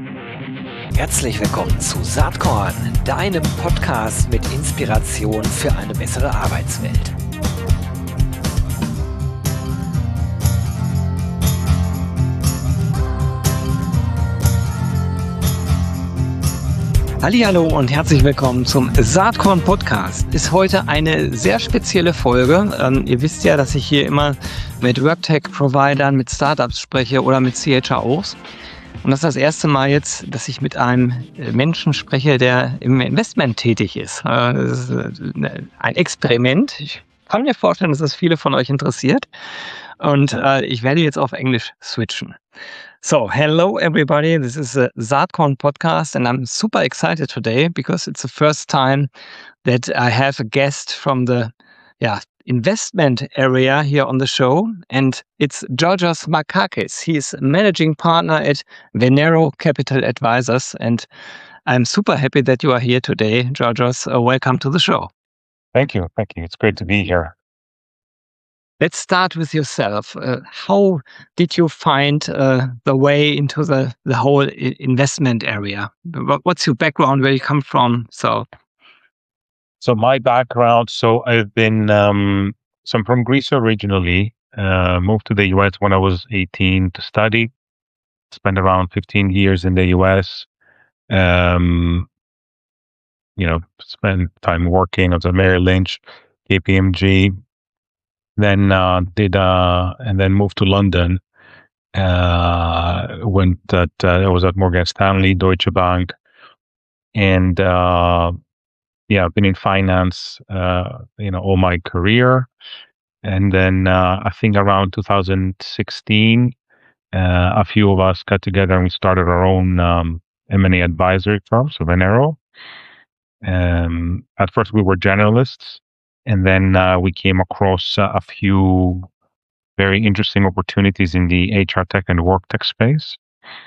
Herzlich willkommen zu Saatkorn, deinem Podcast mit Inspiration für eine bessere Arbeitswelt. Hallihallo und herzlich willkommen zum Saatkorn Podcast. Ist heute eine sehr spezielle Folge. Ihr wisst ja, dass ich hier immer mit WorkTech-Providern, mit Startups spreche oder mit CHROs. Und das ist das erste Mal jetzt, dass ich mit einem Menschen spreche, der im Investment tätig ist. Das ist ein Experiment. Ich kann mir vorstellen, dass das viele von euch interessiert. Und ich werde jetzt auf Englisch switchen. So, hello everybody. This is a Saatkorn podcast, and I'm super excited today because it's the first time that I have a guest from the investment area here on the show, and it's Georgios Markakis. He's managing partner at Venero Capital Advisors, and I'm super happy that you are here today, Georgios. Welcome to the show. Thank you. It's great to be here. Let's start with yourself. How did you find the way into the whole investment area? What's your background? Where you come from? So my background. I've been. I'm from Greece originally. Moved to the U.S. when I was 18 to study. Spent around 15 years in the U.S. Spent time working at Merrill Lynch, KPMG. Then moved to London. I was at Morgan Stanley, Deutsche Bank, and I've been in finance, all my career. And then I think around 2016, a few of us got together and we started our own M&A advisory firm, so Venero. At first, we were generalists. And then we came across a few very interesting opportunities in the HR tech and work tech space.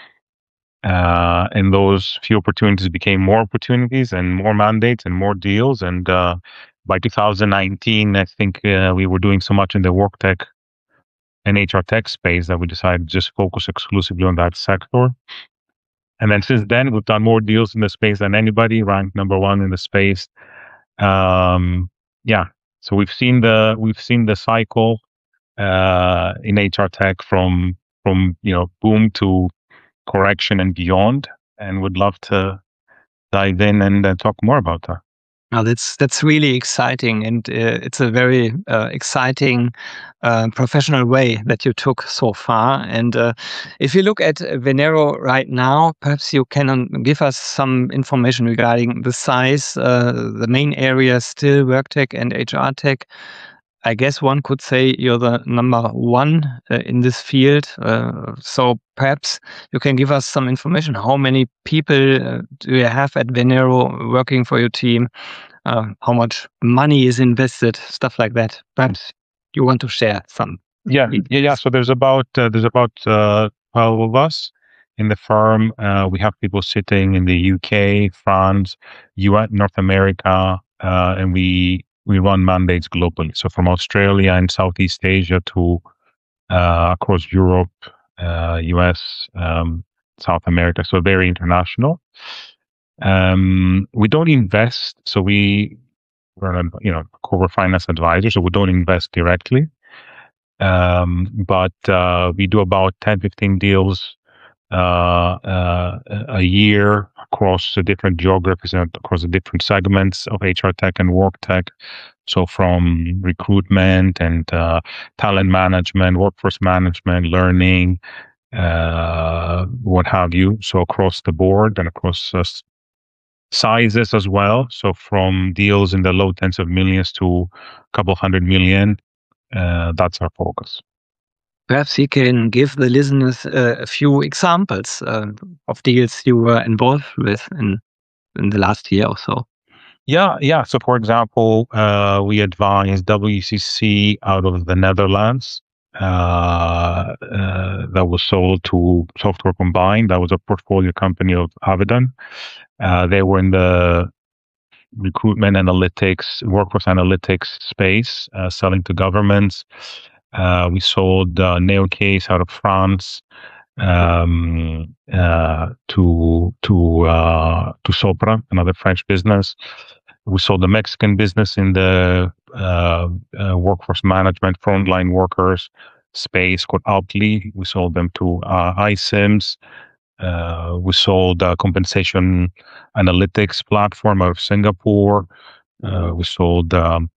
And those few opportunities became more opportunities and more mandates and more deals. And by 2019, I think we were doing so much in the work tech and HR tech space that we decided to just focus exclusively on that sector. And then since then, we've done more deals in the space than anybody, ranked number one in the space. So we've seen the cycle in HR tech from boom to correction and beyond, and would love to dive in and talk more about that. Now that's really exciting, and it's a very exciting professional way that you took so far. And if you look at Venero right now, perhaps you can give us some information regarding the size, the main areas still WorkTech and HR tech. I guess one could say you're the number one in this field. So perhaps you can give us some information. How many people do you have at Venero working for your team? How much money is invested? Stuff like that. Perhaps you want to share some. Yeah. So there's about 12 of us in the firm. We have people sitting in the UK, France, US, North America, and we run mandates globally. So from Australia and Southeast Asia to across Europe, US, South America. So very international. We don't invest. So we're a corporate finance advisor. So we don't invest directly. But we do about 10, 15 deals a year across the different geographies and across the different segments of HR tech and work tech. So from recruitment and talent management, workforce management, learning, what have you. So across the board and across sizes as well. So from deals in the low tens of millions to a couple $100 million. That's our focus. Perhaps you can give the listeners a few examples of deals you were involved with in the last year or so. Yeah. So for example, we advised WCC out of the Netherlands. That was sold to Software Combined. That was a portfolio company of Avidan. They were in the recruitment analytics, workforce analytics space, selling to governments. We sold Neocase out of France. to Sopra, another French business. We sold the Mexican business in the workforce management, frontline workers space called Altly. We sold them to iCIMS. We sold a compensation analytics platform out of Singapore. We sold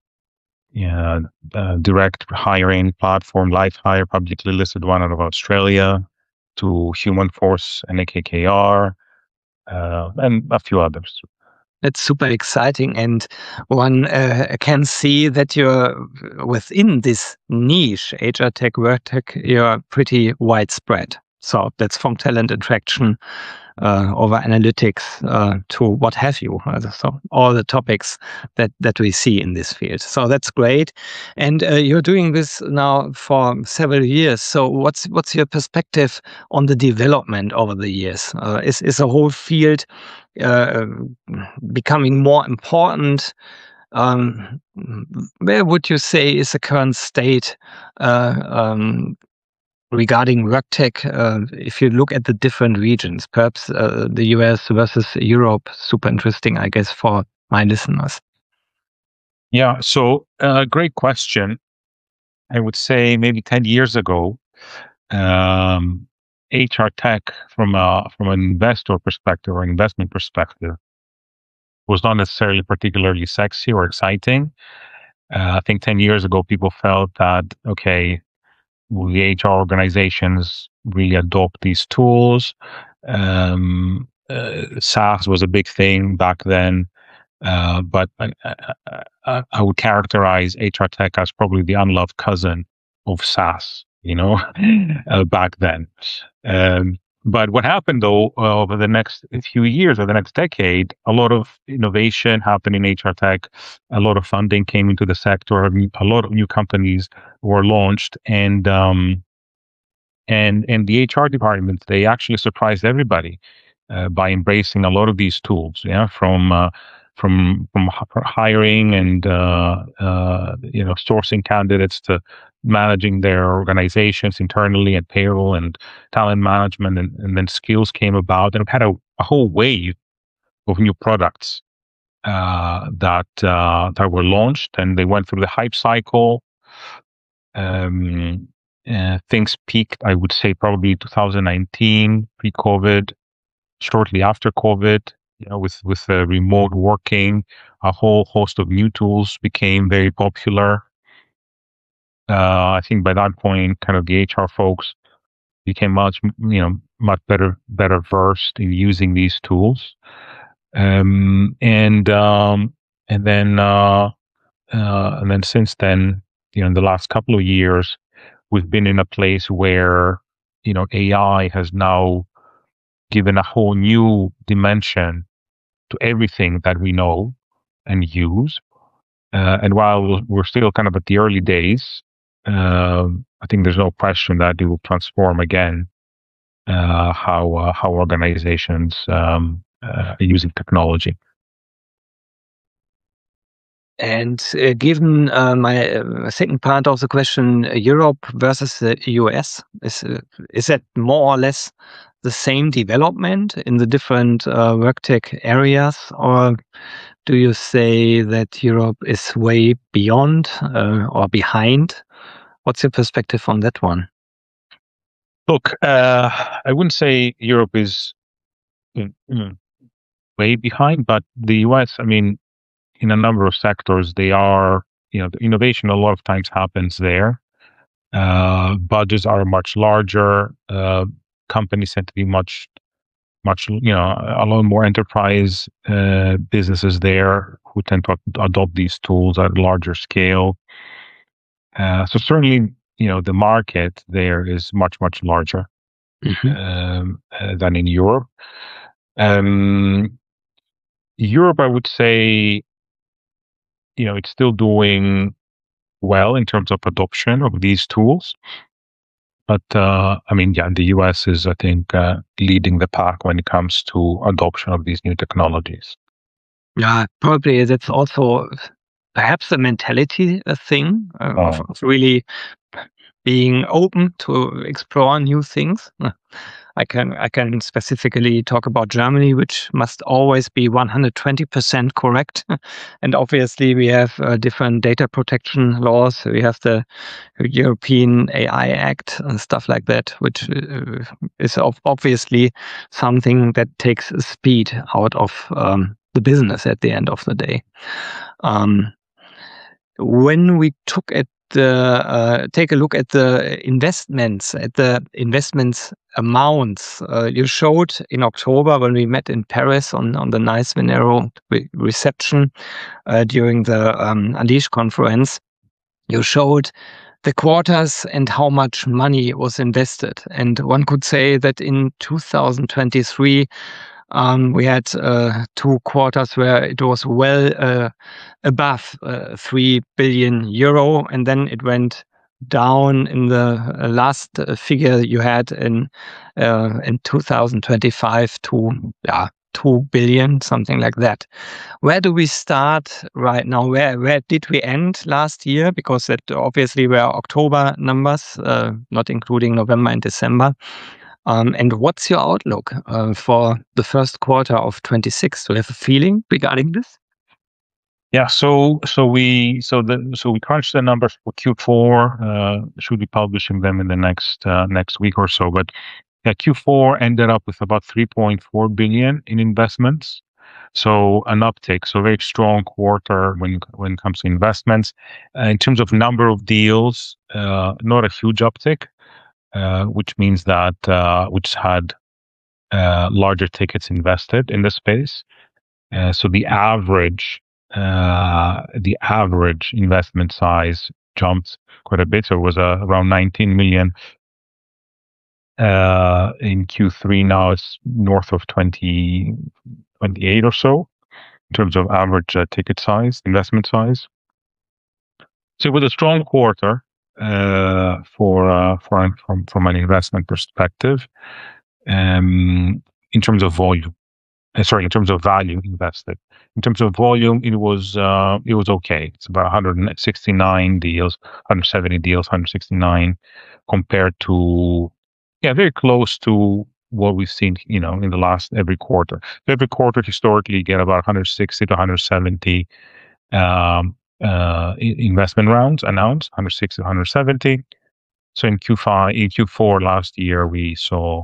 direct hiring platform, LifeHire, publicly listed one out of Australia, to Human Force and AKKR, and a few others. It's super exciting, and one can see that you're within this niche, HR tech, work tech, you're pretty widespread. So that's from talent attraction over analytics to what have you. So all the topics that we see in this field. So that's great. And you're doing this now for several years. So what's your perspective on the development over the years? Is the whole field becoming more important? Where would you say is the current state regarding work tech, if you look at the different regions, perhaps the US versus Europe? Super interesting, I guess, for my listeners. Yeah, so great question. I would say maybe 10 years ago, HR tech from an investor perspective or investment perspective was not necessarily particularly sexy or exciting. I think 10 years ago, people felt that, okay, will the HR organizations really adopt these tools? SaaS was a big thing back then, but I would characterize HR tech as probably the unloved cousin of SaaS, back then. But what happened though, over the next few years or the next decade, a lot of innovation happened in HR tech. A lot of funding came into the sector. A lot of new companies were launched, and the HR departments, they actually surprised everybody by embracing a lot of these tools. Yeah, from hiring and sourcing candidates to managing their organizations internally and payroll and talent management, and then skills came about, and we had a whole wave of new products that were launched, and they went through the hype cycle. Things peaked, I would say, probably 2019, pre-COVID, shortly after COVID. With remote working, a whole host of new tools became very popular. I think by that point, kind of the HR folks became much better versed in using these tools, and then since then, in the last couple of years, we've been in a place where AI has now given a whole new dimension to everything that we know and use. And while we're still kind of at the early days, I think there's no question that it will transform again how organizations are using technology. And given my second part of the question, Europe versus the US, is that more or less the same development in the different work tech areas, or do you say that Europe is way beyond or behind? What's your perspective on that one? Look, I wouldn't say Europe is way behind, but the US, I mean, in a number of sectors, they are, the innovation a lot of times happens there. Budgets are much larger. Companies tend to be much, a lot more enterprise businesses there who tend to adopt these tools at a larger scale. So certainly, the market there is much, much larger than in Europe. Europe, I would say, it's still doing well in terms of adoption of these tools. But the US is, I think, leading the pack when it comes to adoption of these new technologies. Yeah, probably that's also perhaps a mentality thing of really being open to explore new things. I can specifically talk about Germany, which must always be 120% correct. And obviously we have different data protection laws. We have the European AI Act and stuff like that, which is obviously something that takes speed out of the business at the end of the day. When we take a look at the investments amounts, you showed in October when we met in Paris on the Nice Venero reception during the Unleash conference, you showed the quarters and how much money was invested. And one could say that in 2023, we had 2 quarters where it was well above 3 billion euro, and then it went down in the last figure you had in 2025 to 2 billion, something like that. Where do we start right now? Where did we end last year? Because that obviously were October numbers, not including November and December. And what's your outlook for the first quarter of 26? Do you have a feeling regarding this? Yeah, so we crunched the numbers for Q4. Should be publishing them in the next week or so. But yeah, Q4 ended up with about 3.4 billion in investments. So an uptick, so very strong quarter when it comes to investments. In terms of number of deals, not a huge uptick, which means that which had larger tickets invested in the space. So the average investment size jumped quite a bit. So it was around 19 million in Q3. Now it's north of 28 or so in terms of average ticket size, investment size. So it was a strong quarter from an investment perspective. In terms of volume. In terms of value invested. In terms of volume, it was okay. It's about 169 deals, 170 deals, 169, compared to very close to what we've seen, in the last every quarter. Every quarter historically you get about 160 to 170 investment rounds announced, 160 to 170. So in Q4 last year we saw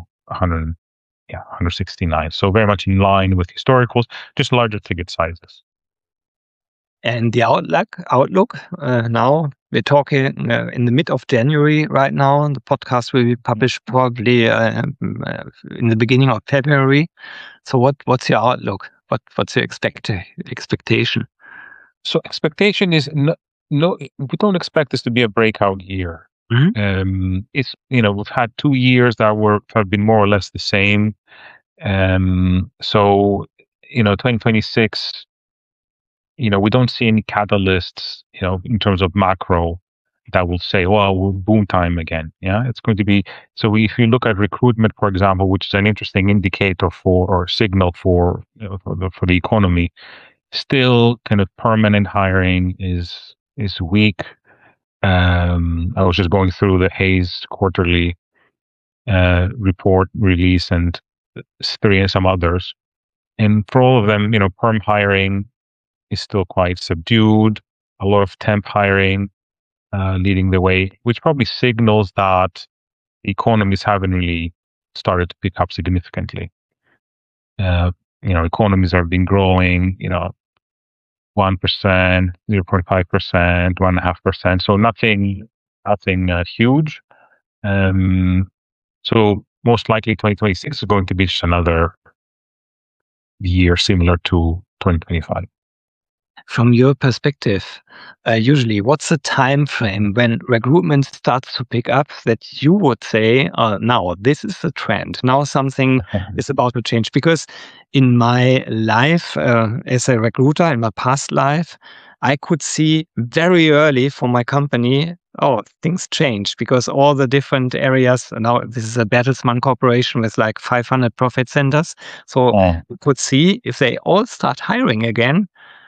169. So very much in line with historicals, just larger ticket sizes. And the outlook now we're talking in the mid of January right now. The podcast will be published probably in the beginning of February. So what's your outlook? What's your expectation? So expectation is no, we don't expect this to be a breakout year. Mm-hmm. It's we've had 2 years that have been more or less the same. So 2026, we don't see any catalysts, in terms of macro that will say, well, we're boom time again. Yeah, it's going to be. So if you look at recruitment, for example, which is an interesting indicator or signal for the economy, still kind of permanent hiring is weak. I was just going through the Hays quarterly report release and some others, and for all of them, perm hiring is still quite subdued. A lot of temp hiring leading the way, which probably signals that economies haven't really started to pick up significantly. Economies have been growing, 1%, 0.5%, 1.5%. So nothing huge. So most likely 2026 is going to be just another year similar to 2025. From your perspective, usually what's the time frame when recruitment starts to pick up that you would say, now this is the trend, now something is about to change? Because in my life as a recruiter, in my past life, I could see very early for my company, things change, because all the different areas, now this is a Bertelsmann Corporation with like 500 profit centers. So we could see if they all start hiring again,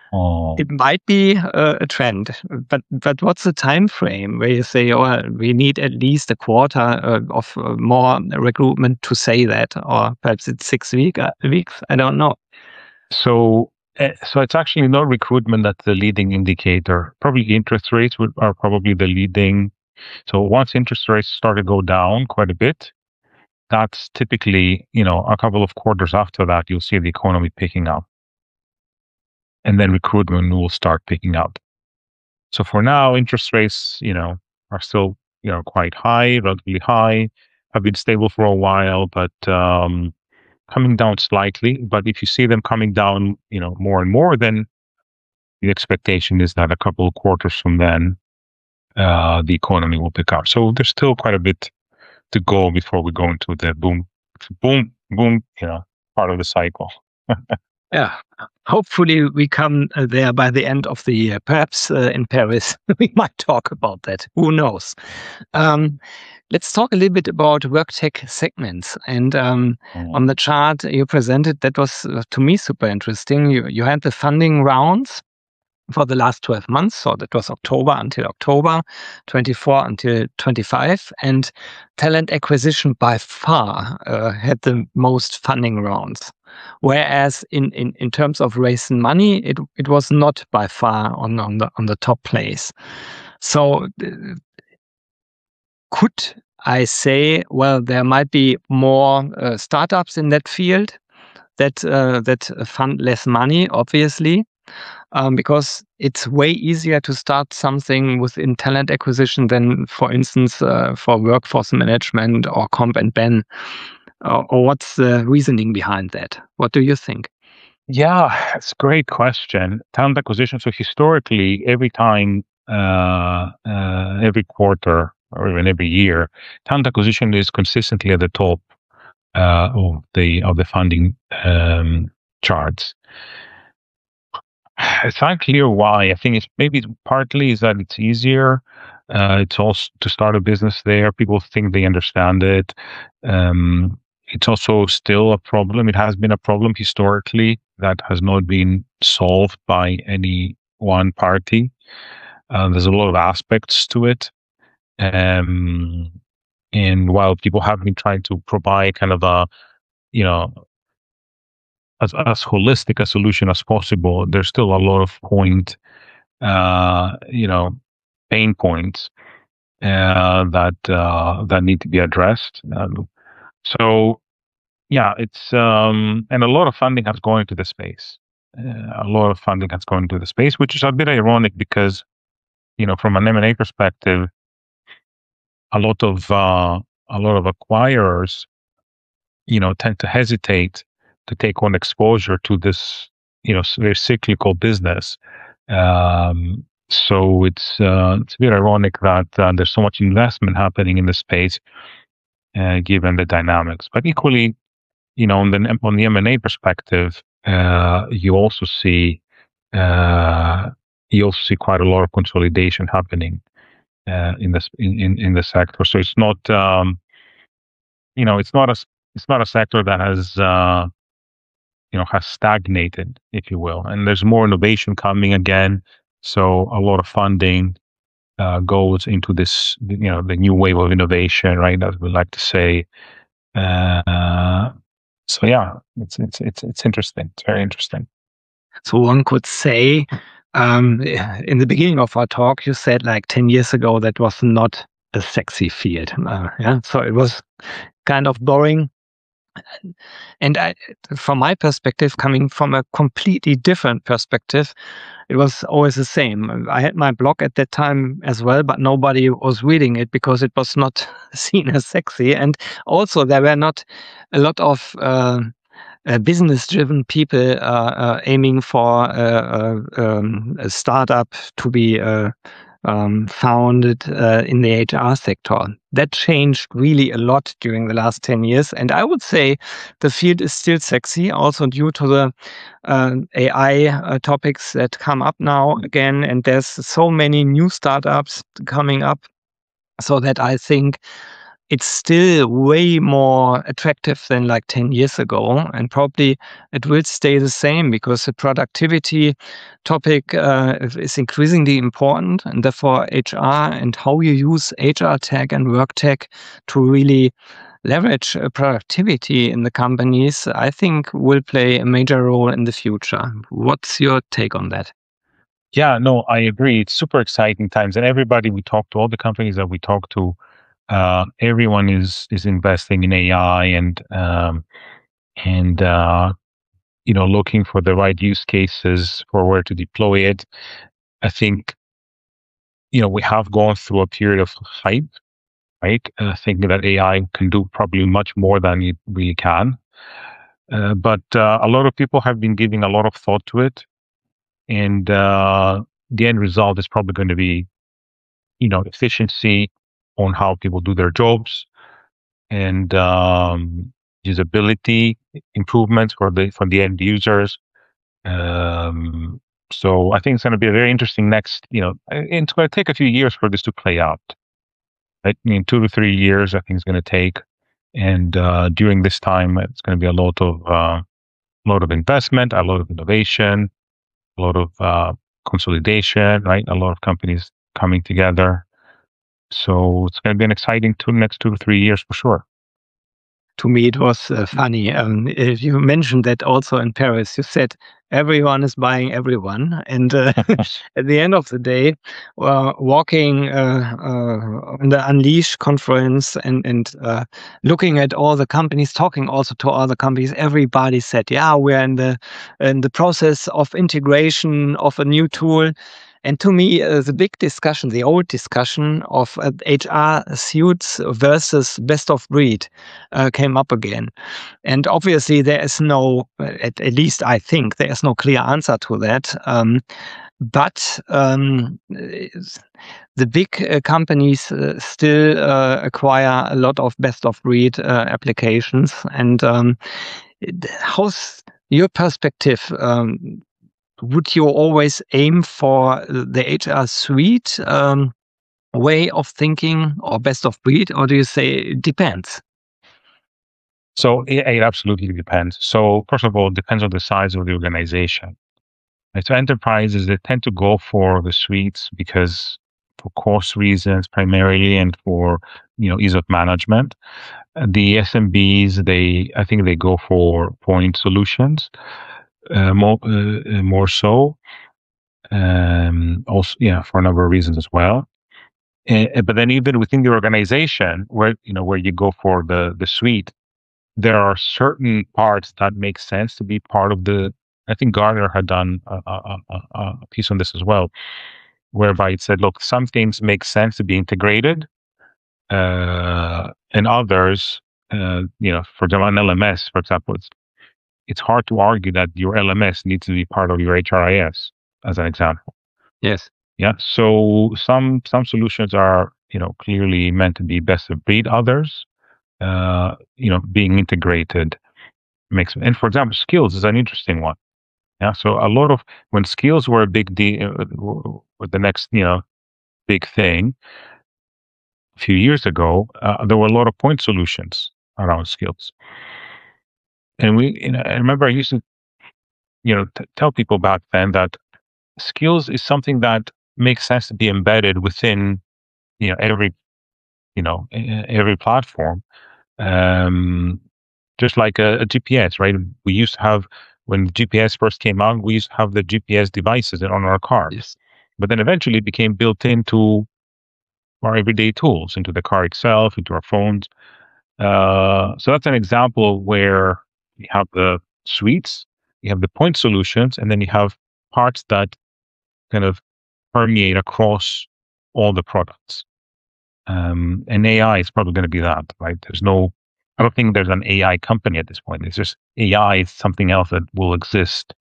It might be a trend, but what's the time frame where you say, oh, we need at least a quarter of more recruitment to say that, or perhaps it's 6 weeks? I don't know. So it's actually not recruitment that's the leading indicator. Probably interest rates are probably the leading. So once interest rates start to go down quite a bit, that's typically, a couple of quarters after that, you'll see the economy picking up. And then recruitment will start picking up. So for now, interest rates, are still, quite high, relatively high, have been stable for a while, but coming down slightly. But if you see them coming down, more and more, then the expectation is that a couple of quarters from then, the economy will pick up. So there's still quite a bit to go before we go into the boom, part of the cycle. Yeah, hopefully we come there by the end of the year. Perhaps in Paris, we might talk about that. Who knows? Let's talk a little bit about WorkTech segments. And on the chart you presented, that was to me super interesting. You had the funding rounds for the last 12 months. So that was October until October, 24 until 25. And talent acquisition by far had the most funding rounds. Whereas in terms of raising money, it was not by far on the top place. So could I say, well, there might be more startups in that field that fund less money, obviously, because it's way easier to start something within talent acquisition than, for instance, for workforce management or comp and ben. Or what's the reasoning behind that? What do you think? Yeah, it's a great question. Talent acquisition. So historically, every time, every quarter or even every year, talent acquisition is consistently at the top of the funding charts. It's unclear why. I think it's maybe partly is that it's easier. It's also to start a business there. People think they understand it. It's also still a problem. It has been a problem historically that has not been solved by any one party. There's a lot of aspects to it. And while people have been trying to provide kind of a, as holistic a solution as possible, there's still a lot of pain points that need to be addressed. So yeah, it's and a lot of funding has gone into the space. Which is a bit ironic because, from an M&A perspective, a lot of acquirers, tend to hesitate to take on exposure to this, very cyclical business. So it's a bit ironic that there's so much investment happening in the space, given the dynamics. But equally, on the M&A perspective, you also see quite a lot of consolidation happening in the sector. So it's not it's not a sector that has has stagnated, if you will, and there's more innovation coming again. So a lot of funding goes into this, the new wave of innovation, right? As we like to say. So yeah, it's interesting. It's very interesting. So one could say, in the beginning of our talk, you said like 10 years ago that was not a sexy field. So it was kind of boring. And from my perspective, coming from a completely different perspective, it was always the same. I had my blog at that time as well, but nobody was reading it because it was not seen as sexy. And also there were not a lot of business-driven people aiming for a startup to be founded in the HR sector. That changed really a lot during the last 10 years. And I would say the field is still sexy, also due to the AI topics that come up now again. And there's so many new startups coming up, so that I think it's still way more attractive than like 10 years ago, and probably it will stay the same because the productivity topic is increasingly important, and therefore HR and how you use HR tech and work tech to really leverage productivity in the companies, I think will play a major role in the future. What's your take on that? Yeah, no, I agree. It's super exciting times, and everybody we talk to, all the companies that we talk to, everyone is investing in AI and looking for the right use cases for where to deploy it. I think we have gone through a period of hype, right? Thinking that AI can do probably much more than we can, but a lot of people have been giving a lot of thought to it, and the end result is probably going to be efficiency on how people do their jobs and usability improvements for the end users. So I think it's going to be a very interesting next, it's going to take a few years for this to play out. I mean, 2 to 3 years, I think it's going to take. And during this time, it's going to be a lot of investment, a lot of innovation, a lot of consolidation, right? A lot of companies coming together. So it's going to be an exciting next 2 to 3 years for sure. To me, it was funny. You mentioned that also in Paris. You said everyone is buying everyone. And at the end of the day, walking on the Unleash conference and looking at all the companies, talking also to all the companies, everybody said, yeah, we're in the process of integration of a new tool. And to me, the big discussion, the old discussion of HR suits versus best of breed came up again. And obviously, there is no, at least I think, there is no clear answer to that. But the big companies still acquire a lot of best of breed applications. And how's your perspective? Would you always aim for the HR suite way of thinking or best of breed, or do you say it depends? So it absolutely depends. So first of all, it depends on the size of the organization. Right? So enterprises, they tend to go for the suites because for cost reasons primarily and for ease of management. The SMBs, I think they go for point solutions. More so. Also, for a number of reasons as well. But then even within the organization, where you go for the suite, there are certain parts that make sense to be part of the. I think Gartner had done a piece on this as well, whereby it said, look, some things make sense to be integrated, and others, for example, an LMS, for example, it's hard to argue that your LMS needs to be part of your HRIS, as an example. Yes. Yeah. So some solutions are, clearly meant to be best of breed. Others, being integrated makes. And for example, skills is an interesting one. Yeah. So a lot of when skills were a big deal, the next, big thing. A few years ago, there were a lot of point solutions around skills. And I remember I used to, tell people back then that skills is something that makes sense to be embedded within, every platform. Just like a GPS, right? We used to have, when GPS first came out, we used to have the GPS devices on our cars. Yes. But then eventually it became built into our everyday tools, into the car itself, into our phones. So that's an example where you have the suites, you have the point solutions, and then you have parts that kind of permeate across all the products. And AI is probably going to be that, right? I don't think there's an AI company at this point. It's just AI is something else that will exist,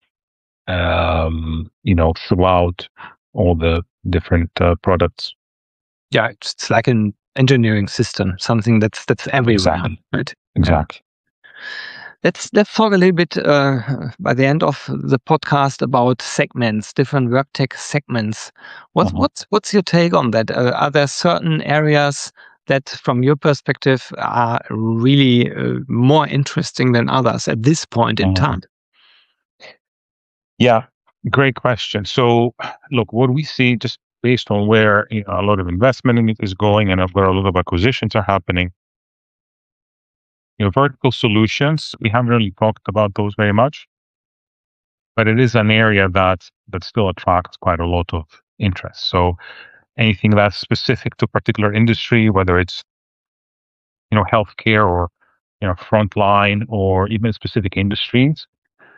throughout all the different products. Yeah, it's like an engineering system, something that's everywhere. Exactly. Right? Exactly. Let's talk a little bit by the end of the podcast about segments, different work tech segments. What's your take on that? Are there certain areas that from your perspective are really more interesting than others at this point in time? Yeah, great question. So look, what we see just based on where a lot of investment in it is going and where a lot of acquisitions are happening, vertical solutions, we haven't really talked about those very much, but it is an area that still attracts quite a lot of interest. So anything that's specific to a particular industry, whether it's healthcare or frontline or even specific industries,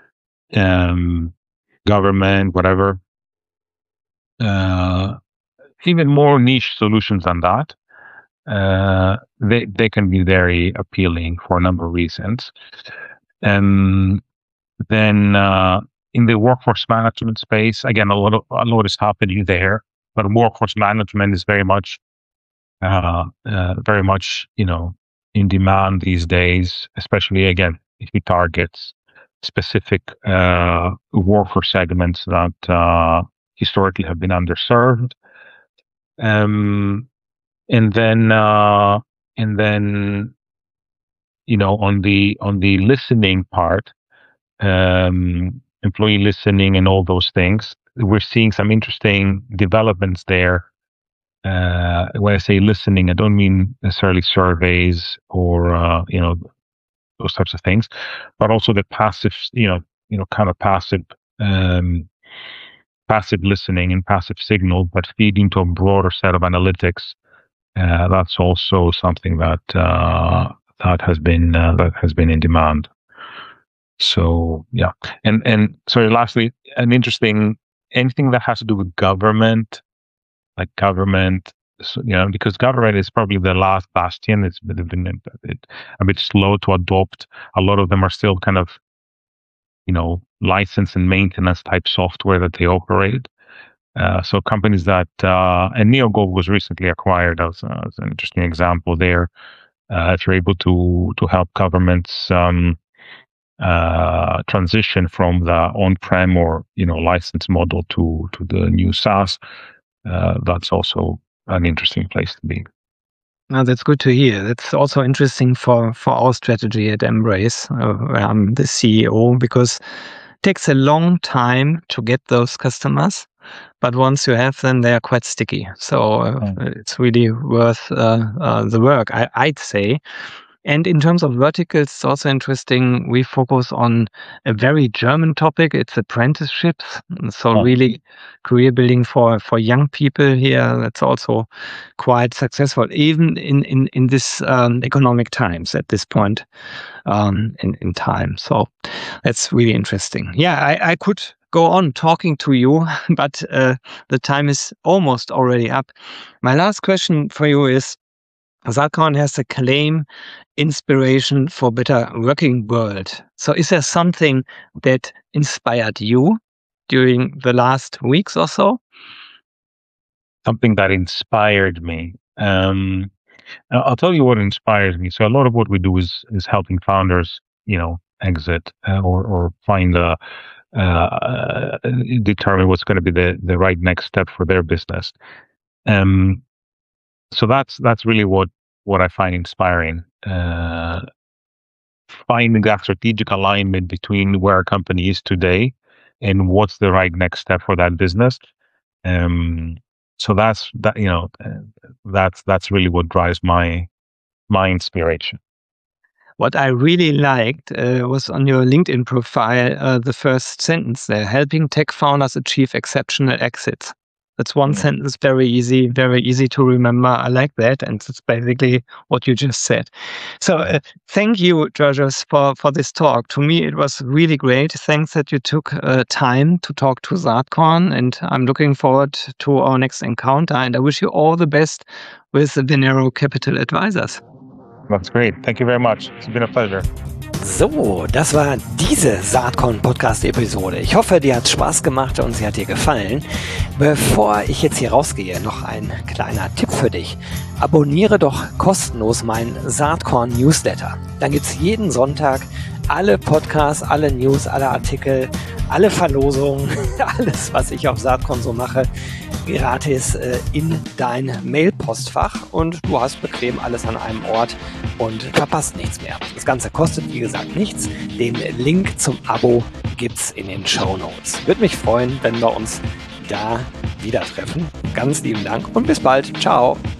government, whatever, even more niche solutions than that, they can be very appealing for a number of reasons. And then in the workforce management space, again, a lot is happening there, but workforce management is very much in demand these days, especially again if it targets specific workforce segments that historically have been underserved. And then on the listening part, employee listening and all those things, we're seeing some interesting developments there. When I say listening, I don't mean necessarily surveys or those types of things, but also the passive, kind of passive listening and passive signal, but feeding to a broader set of analytics. That's also something that has been in demand. So yeah, and sorry, lastly, anything that has to do with government, like government, because government is probably the last bastion. It's been a bit slow to adopt. A lot of them are still kind of, license and maintenance type software that they operate. So companies that, and NeoGov was recently acquired as an interesting example there. If you're able to help governments transition from the on-prem or license model to the new SaaS, that's also an interesting place to be. Now, that's good to hear. That's also interesting for our strategy at Embrace, where I'm the CEO, because it takes a long time to get those customers, but once you have them, they are quite sticky. So it's really worth the work, I'd say. And in terms of verticals, it's also interesting. We focus on a very German topic. It's apprenticeships. So really career building for young people here. That's also quite successful, even in this economic times at this point in time. So that's really interesting. Yeah, I could go on talking to you, but the time is almost already up. My last question for you is, Saatkorn has a claim, inspiration for better working world. So is there something that inspired you during the last weeks or so? Something that inspired me. I'll tell you what inspires me. So a lot of what we do is helping founders, exit or find determine what's going to be the right next step for their business. So that's really what I find inspiring. Finding that strategic alignment between where a company is today and what's the right next step for that business. So that's really what drives my inspiration. What I really liked was on your LinkedIn profile, the first sentence there, helping tech founders achieve exceptional exits. That's one sentence, very easy to remember. I like that. And it's basically what you just said. So thank you, Georgios, for this talk. To me, it was really great. Thanks that you took time to talk to Saatkorn. And I'm looking forward to our next encounter. And I wish you all the best with the Venero Capital Advisors. That's great. Thank you very much. It's been a pleasure. So, das war diese Saatkorn-Podcast-Episode. Ich hoffe, dir hat Spaß gemacht und sie hat dir gefallen. Bevor ich jetzt hier rausgehe, noch ein kleiner Tipp für dich. Abonniere doch kostenlos meinen Saatkorn-Newsletter. Dann gibt es jeden Sonntag alle Podcasts, alle News, alle Artikel alle Verlosungen, alles, was ich auf Saatkorn so mache, gratis in dein Mailpostfach und du hast bequem alles an einem Ort und verpasst nichts mehr. Das Ganze kostet, wie gesagt, nichts. Den Link zum Abo gibt's in den Shownotes. Würde mich freuen, wenn wir uns da wieder treffen. Ganz lieben Dank und bis bald. Ciao.